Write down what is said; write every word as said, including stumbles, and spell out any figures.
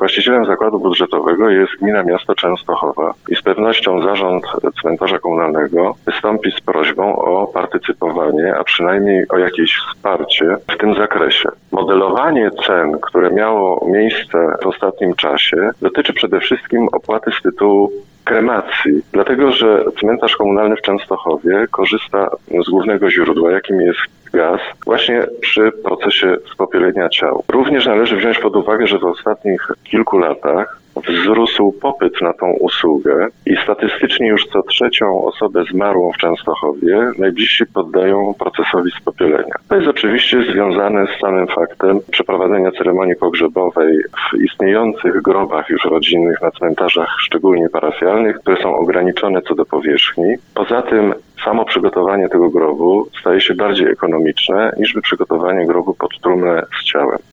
Właścicielem zakładu budżetowego jest Gmina Miasto Częstochowa i z pewnością zarząd cmentarza komunalnego wystąpi z prośbą o partycypowanie, a przynajmniej o jakieś wsparcie w tym zakresie. Modelowanie cen, które miało miejsce w ostatnim czasie, dotyczy przede wszystkim opłaty z tytułu kremacji, dlatego że cmentarz komunalny w Częstochowie korzysta z głównego źródła, jakim jest gaz, właśnie przy procesie spopielenia ciał. Również należy wziąć pod uwagę, że w ostatnich kilku latach wzrósł popyt na tą usługę i statystycznie już co trzecią osobę zmarłą w Częstochowie najbliżsi poddają procesowi spopielenia. To jest oczywiście związane z samym faktem przeprowadzenia ceremonii pogrzebowej w istniejących grobach już rodzinnych na cmentarzach, szczególnie parafialnych, które są ograniczone co do powierzchni. Poza tym samo przygotowanie tego grobu staje się bardziej ekonomiczne niż przygotowanie grobu pod trumnę z ciałem.